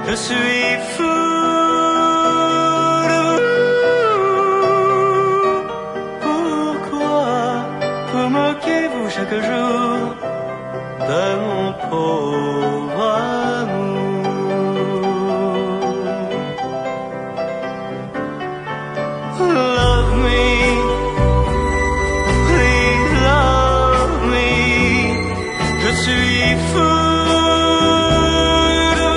Je suis fou de vous. Pourquoi vous moquez-vous chaque jour de mon pauvre amour? Love me, please love me. Je suis fou de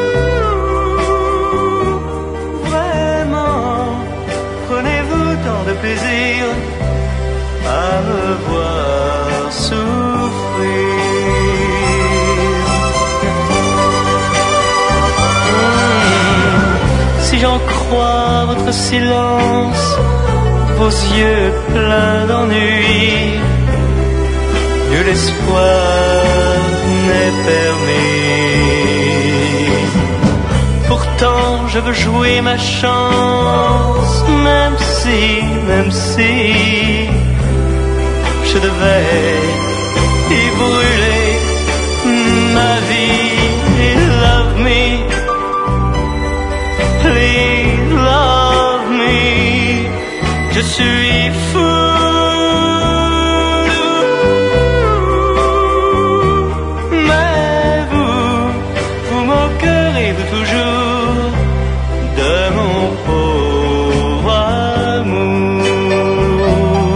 vous. Vraiment, prenez-vous tant de plaisir à me voir souffrir. Si j'en crois votre silence, vos yeux pleins d'ennui, nul espoir n'est permis. Pourtant je veux jouer ma chance, même si je devais y brûler ma vie. Love me, please love me. Je suis fou de vous. Mais vous moquerez-vous toujours de mon pauvre amour?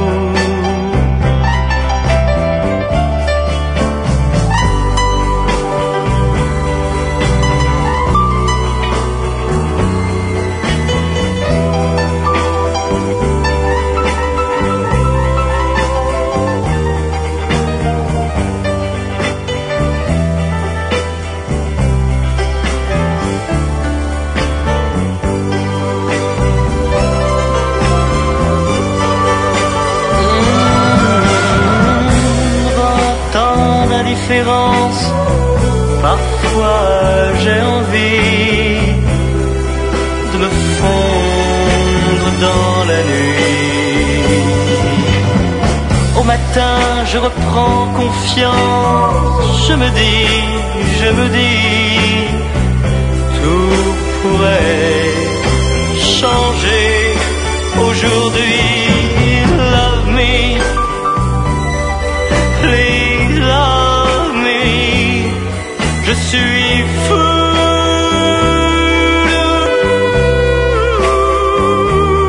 Parfois j'ai envie de me fondre dans la nuit. Au matin je reprends confiance, je me dis tout pourrait changer aujourd'hui. Love me, please love me. Je suis fou de vous.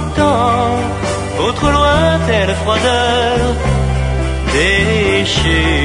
Pourtant, votre lointaine froideur déchire